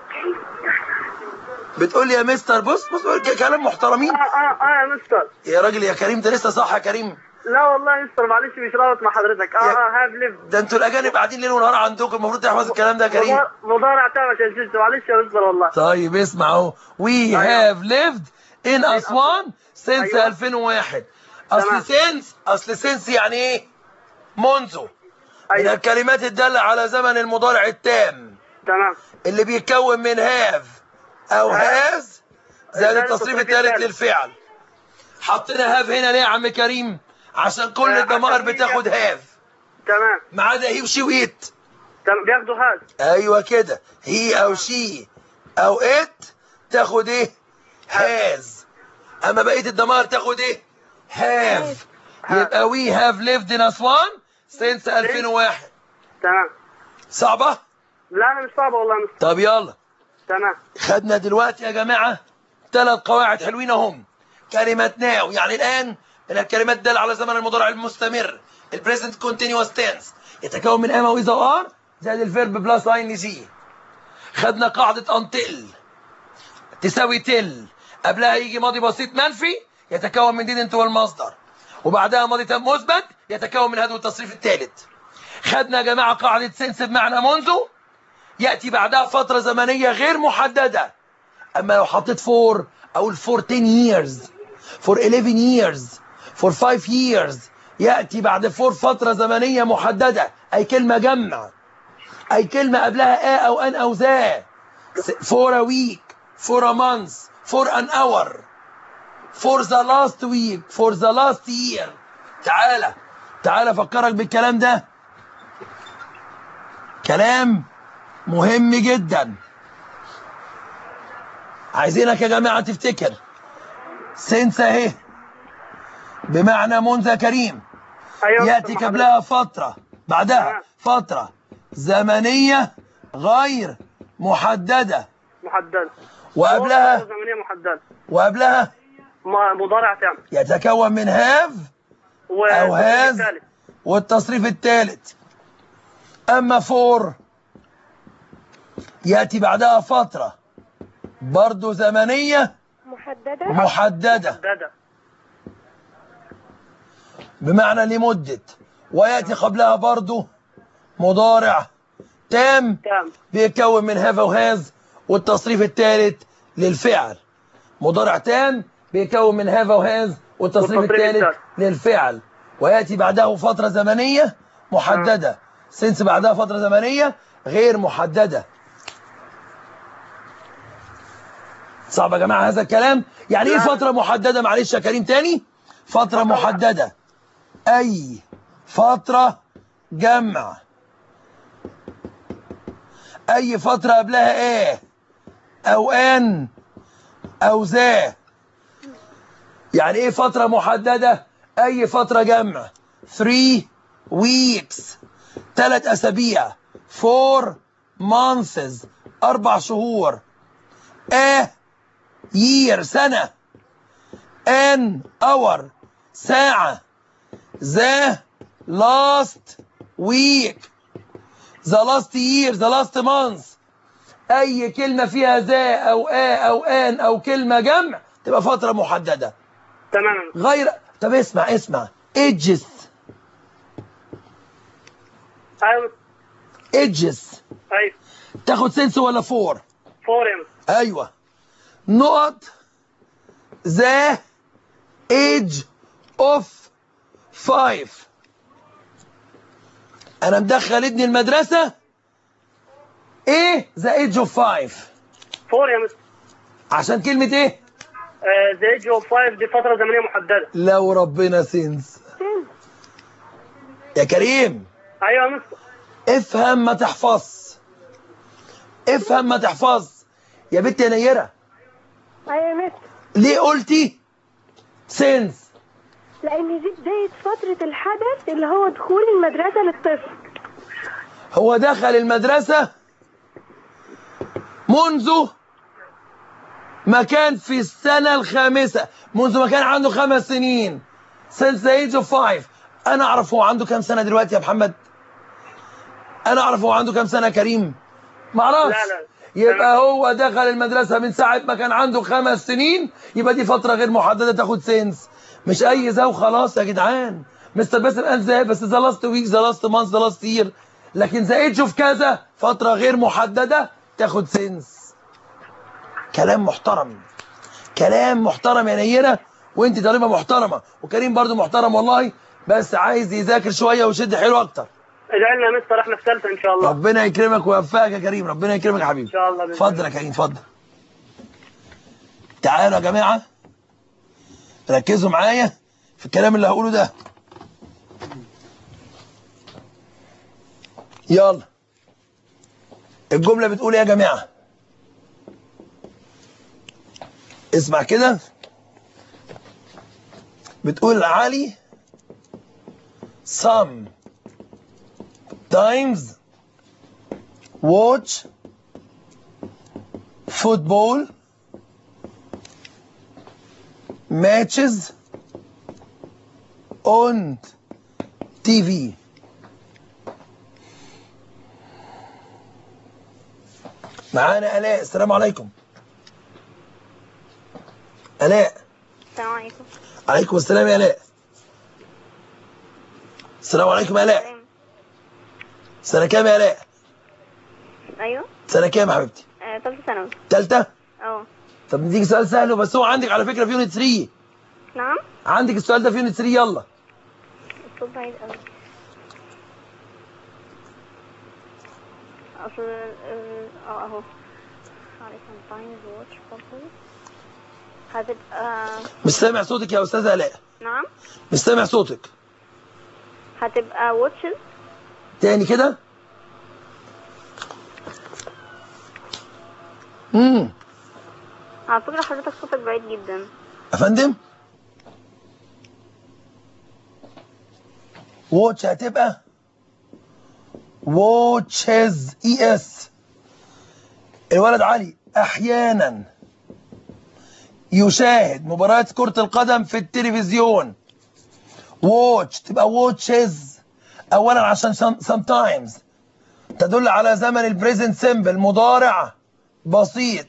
بتقول لي يا مستر بص بص كلام محترمين. اه اه اه يا مستر. يا راجل يا كريم ده لسه صح يا كريم. لا والله يا مستر معلش مش رابط مع حضرتك. اه اه هاف ليف. ده انتوا الاجانب قاعدين ليل ونهار عندكم، المفروض تحفظ الكلام ده يا كريم. مضارع تام عشان شلت معلش يا مستر والله. طيب اسمع اهو we have lived in أسوان since أيوة. ألفين وواحد. اصل سينس اصل سينس يعني ايه؟ منذ. من أيوة. الكلمات الدالة على زمن المضارع التام تمام. اللي بيتكون من have او has زائد التصريف الثالث للفعل. حطينا have هنا ليه يا عم كريم؟ عشان كل آه، الضمائر عشان هي- بتاخد have تمام. ما عدا هي وشي وإت. تمام بياخدوا هاز. ايوه كده، هي او شي او ات تاخد ايه؟ هاز. اما بقيه الضمائر تاخد ايه؟ هاف. يبقى وي هاف ليفد ان اسوان سينس ألفين وواحد. تمام. صعبه؟ لا انا مش صعبه والله يا مستر. طب يلا. تمام. خدنا دلوقتي يا جماعه ثلاث قواعد حلوين اهم. كلمه ناو يعني الان من الكلمات الداله على زمن المضارع المستمر البريزنت كونتينيوس تنس يتكون من ام او اذا ار زائد الفيرب بلس اي ان جي. خدنا قاعده انتل تساوي تل، قبلها يجي ماضي بسيط منفي يتكون من didn't والمصدر، وبعدها ماضي تام مثبت يتكون من هذا والتصريف الثالث. خدنا يا جماعه قاعده سنس بمعنى منذ ياتي بعدها فتره زمنيه غير محدده. اما لو حطيت فور او فور ten years for eleven years for five years ياتي بعد فور فتره زمنيه محدده، اي كلمه جمع، اي كلمه قبلها ا او ان او ذا. for a week for a month for an hour for the last week for the last year. تعالى تعالى افكرك بالكلام ده، كلام مهم جدا. عايزينك يا جماعه تفتكر سنس اهي بمعنى منذ كريم ايوه ياتي قبلها فتره بعدها تمام. فتره زمنيه غير محدده محدد. وقبلها زمنيه محدده. وقبلها م- مضارع تام. يتكون من هاف و- او هاز الثالث. والتصريف الثالث. اما فور ياتي بعدها فتره برضو زمنيه محددة. محدده محدده. بمعنى لمده، وياتي قبلها برضو مضارع تام تام. بيتكون من هاف وهاز والتصريف الثالث للفعل. مضارع تام بيتكون من هاف وهاز والتصريف والتصريف الثالث الثالث. للفعل، وياتي بعده فتره زمنيه محدده. سنس بعدها فتره زمنيه غير محدده. صعب يا جماعه هذا الكلام؟ يعني ايه فتره محدده؟ معلش يا كريم تاني. فتره محدده اي فتره جمع، اي فتره قبلها ايه او ان او ذا. يعني ايه فتره محدده؟ اي فتره جمع. three weeks ثلاث اسابيع. four months اربع شهور. a year سنه. an hour ساعه. the last week the last year the last month. اي كلمه فيها ذا او ا او ان او كلمه جمع تبقى فتره محدده. تمام. غير طب اسمع اسمع edges ايوه. edges ايوه. تاخد سنس ولا فور؟ فور يا مستر. ايوه. نقط ذا age of five. انا مدخل ابني المدرسه ايه ذا age of five فور يا مستر. عشان كلمه ايه؟ ذا ايج اوف خمسة دي فتره زمنيه محدده. لو ربنا سنس يا كريم. ايوه يا مستر. افهم ما تحفظ، افهم ما تحفظ يا بنت يا نيره. ايوه يا مستر. ليه قلتي سنس؟ لان دي بدايه فتره الحدث اللي هو دخول المدرسه للطفل. هو دخل المدرسه منذ ما كان في السنه الخامسه، منذ ما كان عنده خمس سنين. since the age of five. انا اعرف هو عنده كام سنه دلوقتي يا محمد؟ انا اعرف هو عنده كام سنه يا كريم؟ ما اعرفش. لا لا. يبقى هو دخل المدرسه من ساعه ما كان عنده خمس سنين، يبقى دي فتره غير محدده تاخد سنس. مش اي ذا وخلاص يا جدعان. مستر باسم قال ذا بس ذا لاست ويك ذا لاست مانث ذا لاست يير، لكن ذا ايدج اوف كذا فتره غير محدده تاخد سنس. كلام محترم، كلام محترم يا نيره، وانت طالبه محترمه، وكريم برضو محترم والله، بس عايز يذاكر شويه ويشد حيله اكتر. ادعي لنا يا مستر احنا في ثالثه ان شاء الله. ربنا يكرمك ويوفقك يا كريم، ربنا يكرمك يا حبيبي. ان شاء الله. اتفضل يا كريم اتفضل. تعالوا يا جماعه ركزوا معايا في الكلام اللي هقوله ده. يلا الجمله بتقول ايه يا جماعه؟ اسمع كده. بتقول علي some times watch football matches on تي في. معانا آلاء. السلام عليكم. آلاء. السلام عليكم. عليكم السلام يا آلاء. السلام عليكم يا آلاء. سنة كام يا آلاء؟ ايوه. سنة كام يا حبيبتي؟ آه، تالتة ثانوي. تالتة؟ اه. طب نديك سؤال سهل، بس هو عندك على فكرة في يونت ثلاثة. نعم؟ عندك السؤال ده في يونت ثلاثة. يلا. الصوت بعيد قوي. اصل اه اهو. عليكم تايمز واتش بابل. هتبقى مش سامع صوتك يا أستاذة آلاء. نعم؟ مش سامع صوتك. هتبقى واتشز. تاني كده. امم على فكرة حضرتك صوتك بعيد جدا. يا فندم واتش هتبقى واتشز اي اس. الولد علي احيانا يشاهد مباريات كرة القدم في التلفزيون. واتش تبقى واتشز اولا عشان sometimes تدل على زمن البريزنت سيمبل، مضارع بسيط،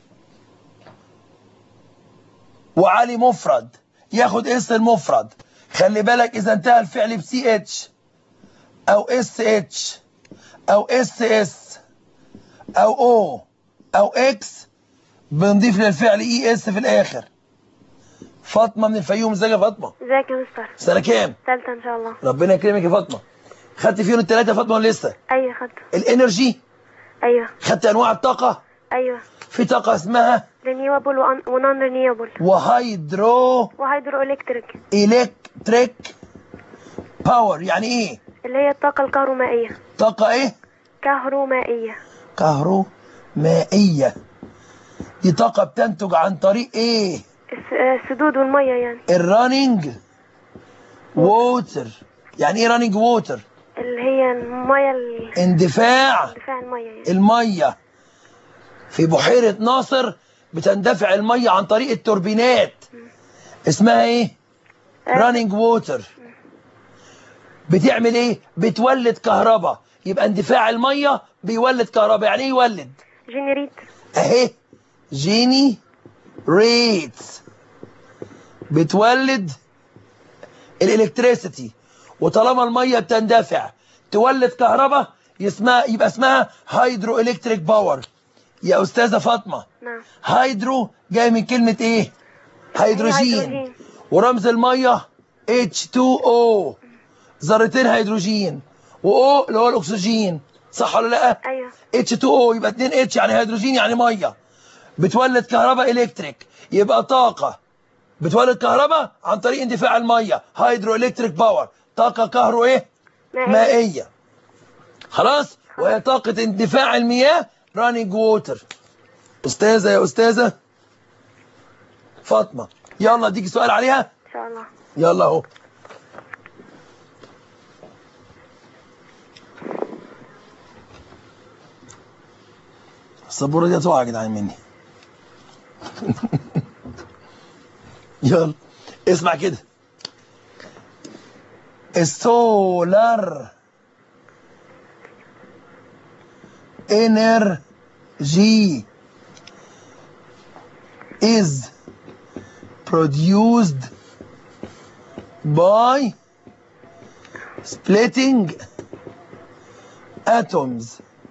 وعلي مفرد ياخد اس المفرد. خلي بالك اذا انتهى الفعل بسي اتش او اس اتش او اس اس او او او اكس بنضيف للفعل اي اس في الاخر. فاطمه من الفيوم. ازيك يا فاطمه؟ ازيك يا مستر؟ سنه كام؟ ثالثه ان شاء الله. ربنا يكرمك يا فاطمه. خدت فيهم الثلاثه يا فاطمه ولا لسه؟ ايوه خدت. الانرجي. ايوه. خدت انواع الطاقه. ايوه. في طاقه اسمها رينيوبل ونون رينيوبل وهيدرو وهيدرو الكتريك. الكتريك باور. يعني ايه؟ اللي هي الطاقه الكهرومائيه. طاقه ايه؟ كهرومائيه. كهرومائيه. دي طاقه بتنتج عن طريق ايه؟ السدود والميه يعني. الرانينج ووتر. يعني ايه رانينج ووتر؟ اللي هي الميه ال... اندفاع اندفاع الميه يعني. الميه في بحيره ناصر بتندفع الميه عن طريق التوربينات. اسمها ايه؟ رانينج ووتر. بتعمل ايه؟ بتولد كهرباء. يبقى اندفاع الميه بيولد كهرباء. يعني ايه يولد؟ جينيريت. اهي جيني ريت. بتولد الالكتريسيتي، وطالما الميه بتندفع تولد كهرباء اسمها يبقى اسمها هيدرو الكتريك باور. يا استاذه فاطمه. نعم. هيدرو جاي من كلمه ايه؟ هيدروجين. هيدروجين. ورمز الميه اتش تو او. ذرتين هيدروجين، واو اللي هو الاكسجين. صح ولا لا؟ ايوه. اتش تو او يبقى اتنين اتش يعني هيدروجين يعني ميه. بتولد كهرباء الكتريك. يبقى طاقة بتولد كهرباء عن طريق اندفاع المية، هيدرو الكتريك باور، طاقة كهرو ايه؟ مائية. مائية. خلاص؟ وهي طاقة اندفاع المياه رانينج ووتر. أستاذة يا أستاذة فاطمة، يلا اديكي سؤال عليها؟ ان شاء الله. يلا اهو. السبورة دي هتقع يا جدعان مني. يلا اسمع كده. السولار energy is produced by splitting atoms.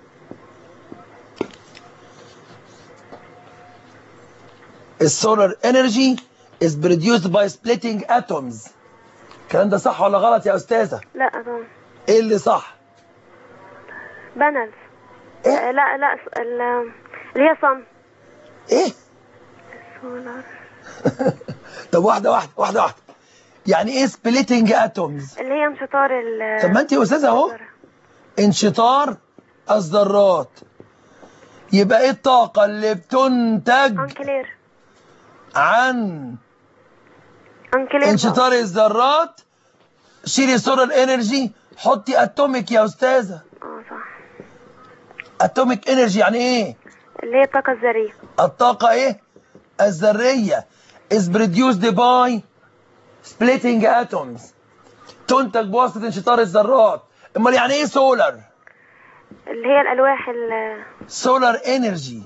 السولار energy is produced by splitting atoms. الكلام ده صح ولا غلط يا أستاذة؟ لا طبعا. ايه اللي صح؟ بانلز. إيه؟ آه لا لا ال- اللي هي صن. ايه؟ سولار. طب واحدة واحدة واحدة واحدة. يعني ايه splitting atoms؟ اللي هي انشطار ال طب ما انت يا أستاذة اهو. انشطار الذرات. يبقى ايه الطاقة اللي بتنتج انكلير. عن انكلير. انشطار الذرات؟ شيلي سولار انرجي، حطي اتوميك يا أستاذة. اه صح. اتوميك انرجي يعني ايه؟ اللي هي الطاقة الذرية. الطاقة ايه؟ الذرية is produced by splitting atoms. تنتج بواسطة انشطار الذرات. امال يعني ايه سولار؟ اللي هي الألواح ال سولار انرجي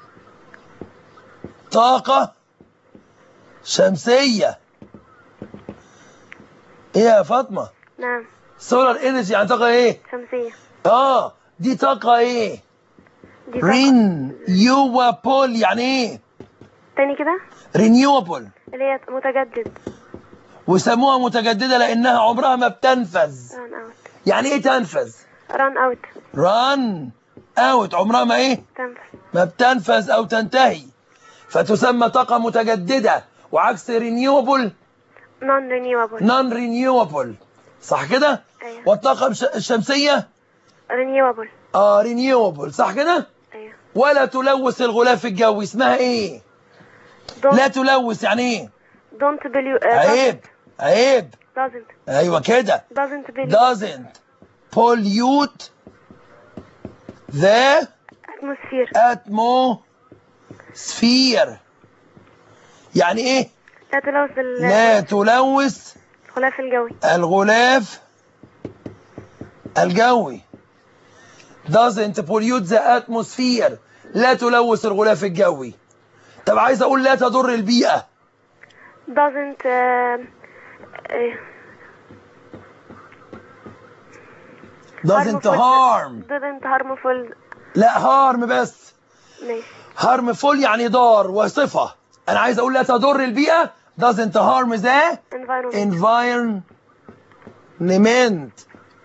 طاقة شمسية. ايه يا فاطمة؟ نعم. سولار انرجي يعني طاقة ايه؟ شمسية. اه دي طاقة ايه؟ دي طاقة. رينيوبل يعني ايه؟ تاني كده. رينيوبل. اللي هي متجدد. وسموها متجددة لأنها عمرها ما بتنفذ. ران اوت. يعني ايه تنفذ؟ ران اوت. ران اوت عمرها ما ايه؟ تنفذ. ما بتنفذ او تنتهي، فتسمى طاقة متجددة. وعكس رينيوبل نون رينيوبل. نون رينيوبل. صح كده؟ ايوه. والطاقة الش- الشمسية رينيوبل. اه رينيوبل. صح كده؟ ايوه. ولا تلوث الغلاف الجوي. اسمها ايه؟ لا تلوث يعني ايه؟ دونت بليو. عيب عيب. doesn't. ايوه كده. doesn't believe. doesn't pollute the atmosphere. atmosphere. يعني ايه؟ لا تلوث ال- لا تلوث الغلاف الجوي. الغلاف الجوي. doesn't pollute the atmosphere. لا تلوث الغلاف الجوي. طب عايز اقول لا تضر البيئة. doesn't uh, uh, doesn't harm. doesn't harmful. لا harm بس. ماشي. harmful يعني ضار وصفة. انا عايز اقول لا تضر البيئة. doesn't harm the environment. environment.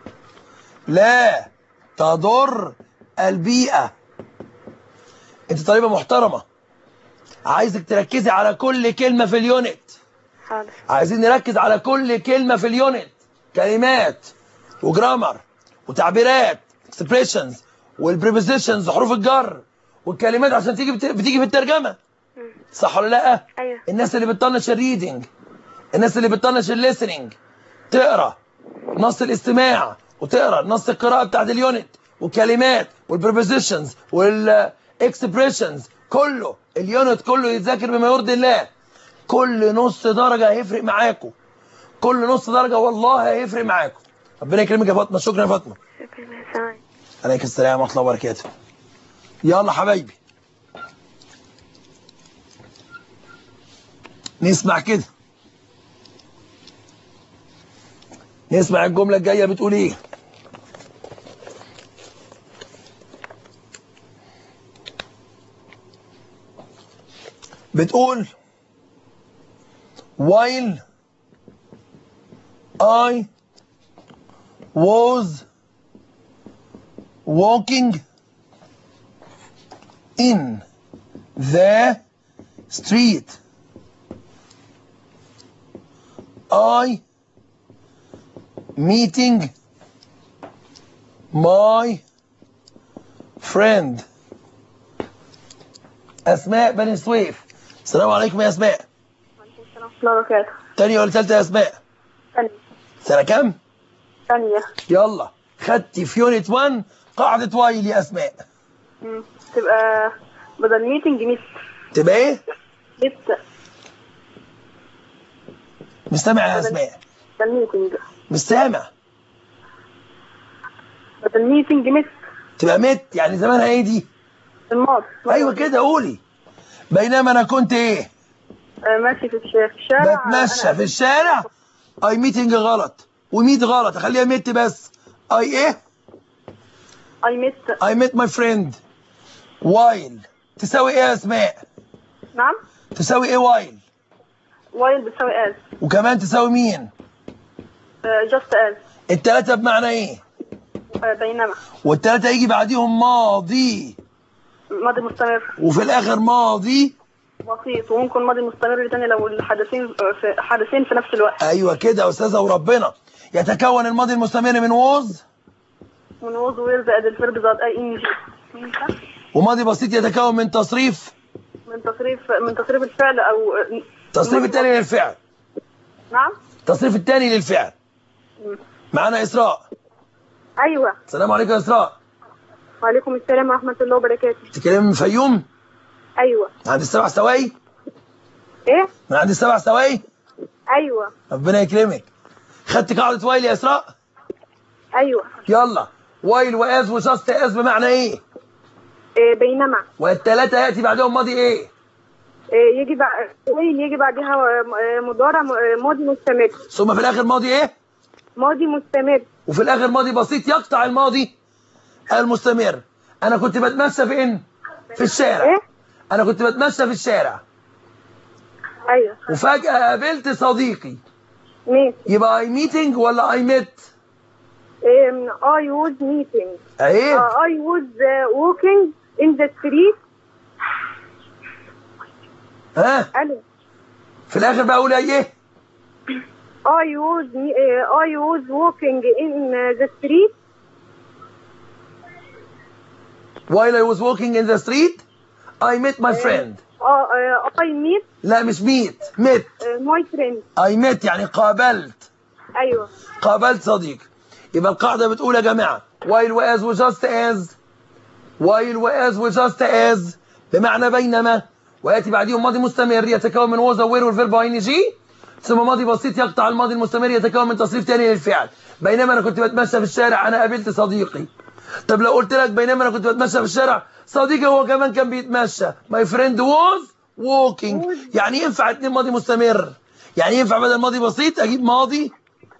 لا تضر البيئة. انت طالبة محترمة، عايزك تركزي على كل كلمة في اليونت. حاضر. عايزين نركز على كل كلمة في اليونت. كلمات وجرامر وتعبيرات expressions والبريبوزيشنز حروف الجر والكلمات عشان تيجي بت... بتيجي في الترجمة. صح ولا لا؟ ايوه. الناس اللي بتطنش الريدنج، الناس اللي بتطنش الليسننج، تقرا نص الاستماع وتقرا نص القراءة بتاعت اليونت والكلمات والبريبوزيشنز والاكسبريشنز، كله اليونت كله يتذاكر بما يرضي الله. كل نص درجة هيفرق معاكم. كل نص درجة والله هيفرق معاكم. ربنا يكرمك يا فاطمة. شكرا يا فاطمة. شكرا. سلام. عليك السلام ورحمة الله وبركاته. يلا حبايبي نسمع كده. نسمع الجملة الجاية بتقول ايه. بتقول while I was walking in the street I meeting my friend أسماء بني سويف. السلام عليكم يا أسماء. وعليكم السلام ورحمة الله وبركاته. تانية ولا تالتة يا أسماء؟ ثانية. سنة كام؟ ثانية. يلا خدتي في يونت واحد قاعدة وايل يا أسماء. مم. تبقى بدل ميتنج ميت. تبقى إيه؟ ميت. مش سامع يا أسماء. بدل ميتنج. مش سامع. بدل ميتنج ميت. تبقى مت يعني زمانها إيه دي؟ الماضي. أيوه كده قولي. بينما أنا كنت إيه؟ آه ماشي في الشارع. في الشارع. بتمشى في الشارع. أي ميتنج غلط وميت غلط، أخليها مت بس. أي إيه؟ I met. I met my friend while تساوي إيه يا أسماء؟ نعم. تساوي إيه while؟ while بتساوي as. وكمان تساوي مين؟ uh, just as. التلاتة بمعنى إيه؟ uh, بينما. والتلاتة يجي بعديهم ماضي. ماضي مستمر. وفي الآخر ماضي بسيط، وممكن ماضي مستمر تاني لو الحدثين في حدثين في نفس الوقت. أيوه كده يا أستاذة وربنا. يتكون الماضي المستمر من ووز من ووز وير زائد الفيرب زائد اي ان جي. وماضي بسيط يتكون من تصريف من تصريف من تصريف الفعل او تصريف التاني للفعل. نعم. التصريف التاني للفعل. معانا إسراء. ايوه. السلام عليكم يا إسراء. وعليكم السلام ورحمة الله وبركاته. تتكلمي من الفيوم؟ ايوه. عند السبع سواقي؟ ايه؟ من عند السبع سواقي؟ ايوه. ربنا يكرمك. خدت قاعدة وايل يا إسراء؟ ايوه. يلا وايل وآز وجاست آز بمعنى إيه؟ إيه بينما. والتلاتة يأتي بعدهم ماضي إيه؟ إيه يجي بعد ويل يجي بعدها مضارع ماضي مستمر. ثم في الآخر ماضي إيه؟ ماضي مستمر. وفي الآخر ماضي بسيط يقطع الماضي المستمر. أنا كنت بتمشى فين؟ في الشارع. إيه؟ أنا كنت بتمشى في الشارع. ايوه. وفجأة قابلت صديقي. ماشي. يبقى I meeting ولا I met؟ Um, I was meeting. عيب. Uh, I was uh, walking in the street. ها؟ ألو. في الآخر بقى أقول إيه؟ I was uh, I was walking in uh, the street. While I was walking in the street I met my friend. Uh, uh, I meet. لا مش meet met. uh, my friend. I met يعني قابلت. أيوه. قابلت صديق. يبقى القاعدة بتقول يا جماعة while وas وجاست as while وas وجاست as بمعنى بينما، ويأتي بعديهم ماضي مستمر يتكون من was وwere والفيرب ان جي، ثم ماضي بسيط يقطع الماضي المستمر يتكون من تصريف تاني للفعل. بينما أنا كنت بتمشى في الشارع أنا قابلت صديقي. طب لو قلت لك بينما أنا كنت بتمشى في الشارع صديقي هو كمان كان بيتمشى my friend was walking، يعني ينفع اتنين ماضي مستمر، يعني ينفع بدل ماضي بسيط أجيب ماضي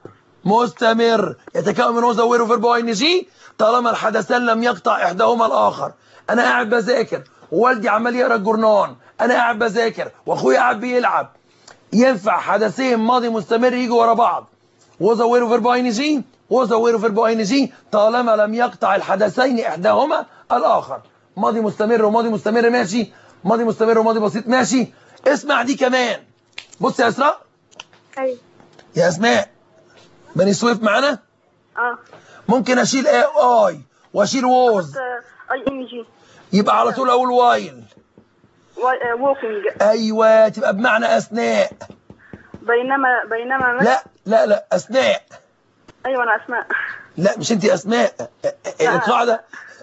مستمر يتكون من was وwere وفيرب ان جي طالما الحدثان لم يقطع إحداهما الآخر. أنا قاعد بذاكر ووالدي عمال يقرا الجورنان، أنا قاعد بذاكر وأخويا قاعد بيلعب، ينفع حدثين ماضي مستمر يجوا ورا بعض was وwere وفيرب ان جي was وwere وفيرب ان جي طالما لم يقطع الحدثين إحداهما الآخر. ماضي مستمر وماضي مستمر ماشي، ماضي مستمر وماضي بسيط ماشي. اسمع دي كمان. بص يا إسراء. أيوه. يا أسماء بني سويف معانا؟ اه. ممكن اشيل اي واشيل ووز اي ان جي يبقى على طول اقول وايل. ووكينج. ايوه تبقى بمعنى اثناء. بينما بينما لا لا لا اثناء. ايوه انا اسماء. لا مش انت اسماء. القاعده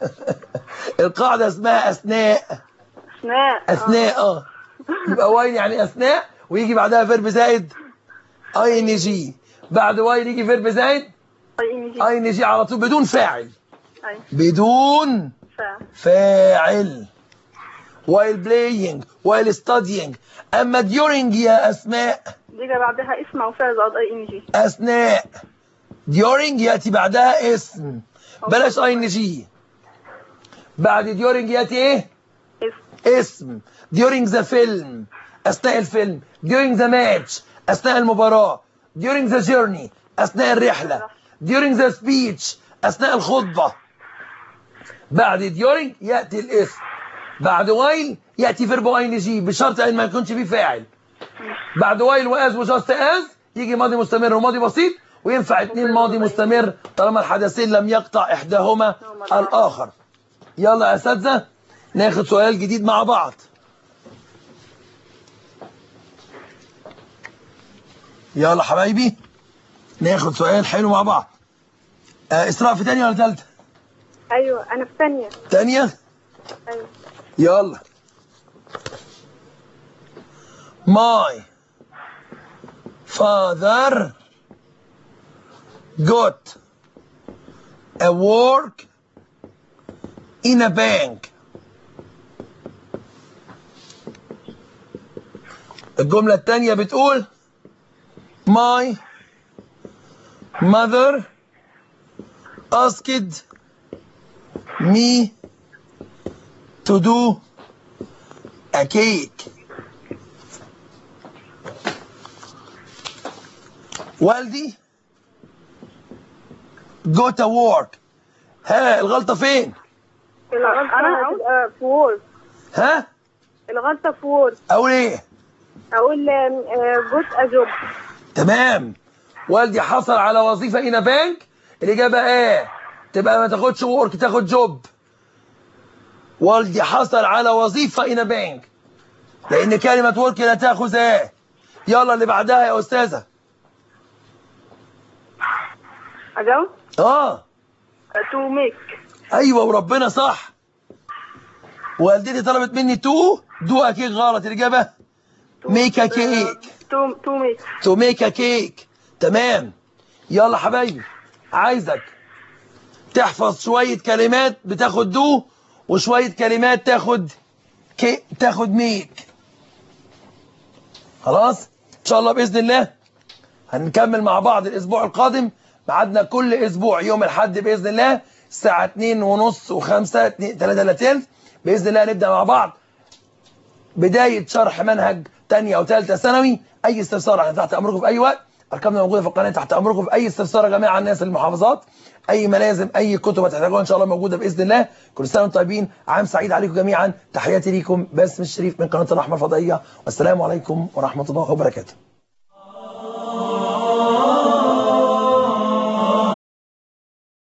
القاعده اسمها اثناء. اثناء. اثناء اه. يبقى وايل يعني اثناء ويجي بعدها فيرب زائد اي ان جي. بعد وايل يجي فيرب زائد اي ان جي على طول بدون فاعل. أي. بدون فاعل. فاعل. while playing while studying. اما during يا اسماء دي بعدها اسم او فعل زائد اي ان جي. اثناء. during ياتي بعدها اسم بلاش اي ان جي. بعد during ياتي ايه؟ اسم. اسم. during the film اثناء الفيلم. during the match اثناء المباراة. during the journey اثناء الرحلة. during the speech اثناء الخطبة. بعد during ياتي الاسم. بعد while ياتي فيرب ان جي بشرط ان ما يكونش فيه فاعل. بعد while واز وجاست از يجي ماضي مستمر وماضي بسيط، وينفع اتنين ماضي مستمر طالما الحدثين لم يقطع احداهما الاخر. يلا يا اساتذه ناخد سؤال جديد مع بعض. يلا حبايبي ناخد سؤال حلو مع بعض. آه اسراء في تانية ولا تالتة؟ ايوه انا في ثانيه. تانية؟ ايوه يلا. My father got a work in a bank. الجملة التانية بتقول My mother asked me to do a cake. والدي go to work. ها الغلطة فين؟ الغلطه هتبقى في وورد. ها؟ الغلطه في وورد. أقول إيه؟ اقول جوت اجوب. تمام. والدي حصل على وظيفة إن بانك. الإجابة إيه؟ تبقى ما تاخدش ورك تاخد جوب. والدي حصل على وظيفة إن بانك، لأن كلمة ورك لا تاخذ إيه؟ يلا اللي بعدها يا أستاذة. اجاوب؟ آه تو ميك. أيوه وربنا صح. والدتي طلبت مني تو دو أكيد غلط. الإجابة ميك ا كيك. تو تو ميك. تو ميك ا كيك. تمام. يلا حبايبي عايزك تحفظ شوية كلمات بتاخد دو وشوية كلمات تاخد كي تاخد ميك. خلاص ان شاء الله باذن الله هنكمل مع بعض الاسبوع القادم. ميعادنا كل اسبوع يوم الاحد باذن الله الساعه اتنين ونص وخمسة تلاتة الا تلت باذن الله نبدا مع بعض بدايه شرح منهج تانية او ثالثه ثانوي. اي استفسار احنا تحت امركم في اي وقت. ارقامنا موجوده في القناه تحت امركم في اي استفسار يا جماعه. الناس المحافظات اي ملازم اي كتب هتحتاجوها ان شاء الله موجوده باذن الله. كل سنه وانتم طيبين. عام سعيد عليكم جميعا. تحياتي ليكم باسم الشريف من قناه الرحمه الفضائيه والسلام عليكم ورحمه الله وبركاته.